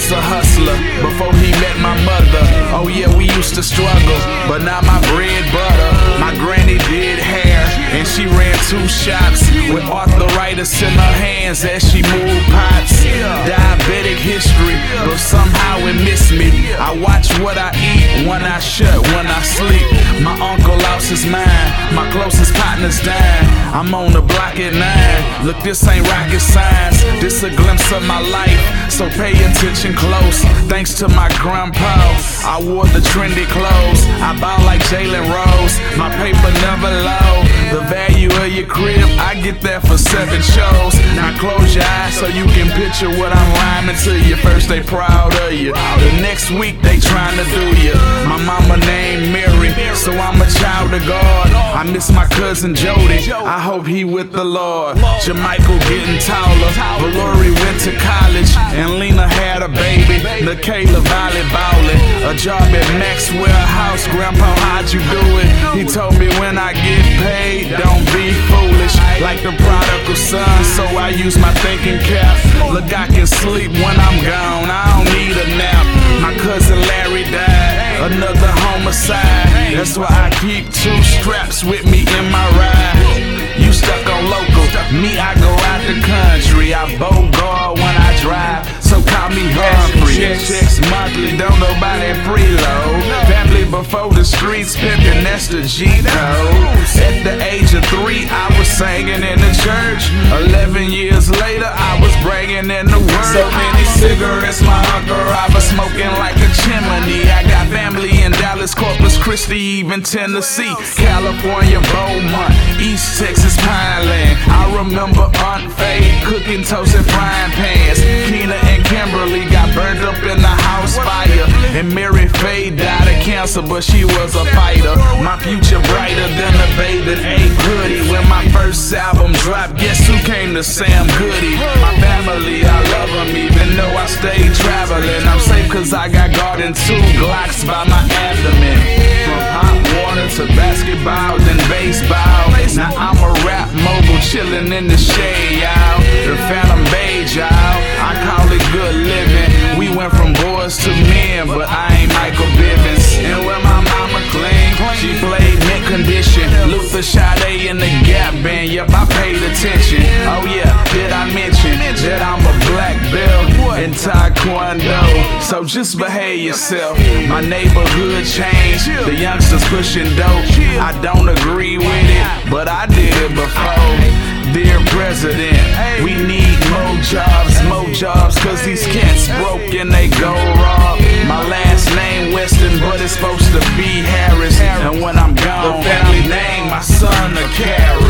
was a hustler before he met my mother. Oh yeah, we used to struggle, but now my bread butter. My granny did hair, and she ran 2 shops with arthritis in her hands as she moved pots. Diabetic history, but somehow it missed me. I watch what I eat, when I shut, when I sleep. My uncle lost his mind, my closest partner's dying. I'm on the block at 9. Look, this ain't rocket science, this a glimpse of my life, so pay attention close. Thanks to my grandpa, I wore the trendy clothes. I bought like Jalen Rose, my paper never low. The value of your crib, I get that for 7 shows. Now close your eyes so you can picture what I'm rhyming to you. First they proud of you, the next week they trying to do you. My mama named Mary, so I'm a child of God. I miss my cousin Jody, I hope he with the Lord. Jermichael getting taller, Valori went to college, and Lena had a baby. Nikayla volleyballin', a job at Maxwell House. Grandpa, how'd you do it? He told me when I get paid, don't be foolish, like the prodigal son. So I use my thinking cap. Look, I can sleep when I'm gone, I don't need a nap. My cousin Larry died, another homicide. That's why I keep 2 straps with me in my ride. You stuck on local, me I go out the country. I bogart when I drive, so call me Humphrey. Checks monthly, don't go buy that freeload. Family before the streets pimpin', that's the G code. At the age of 3, I was singing in the church. 11 years later, I was bragging in the word. So many cigarettes, my uncle I was smoking like a chimney. I got family in Dallas, Corpus Christi, even Tennessee, California, Beaumont, East Texas, Pineland. I remember Aunt Faye cooking toast in frying pans. Keena and Kimberly got burned up in the house fire, and Mary Faye died of cancer, but she was a fighter. My future brighter than a babe that ate goody. When my first album dropped, guess who came to Sam Goody? My family, I love them even though I stayed traveling. I'm safe cause I got guarding 2 Glocks by my abdomen. From hot water to basketball, then baseball. Now I'm a rap mogul chillin' in the shade, y'all. The Phantom Beige, y'all. I call it good living. We went from boys to men, but I ain't Michael Bivins. And where my mama clean, she played mint condition. Luther Sade in the Gap band, yep, I paid attention. Oh yeah, did I mention that I'm a black belt in Taekwondo? So just behave yourself. My neighborhood changed, the youngsters pushing dope. I don't agree with it, but I did it before. Dear President, we need more jobs, cause these cats broke and they go raw. My last name Weston, but it's supposed to be Harris, and when I'm gone, the family name my son a Carrot.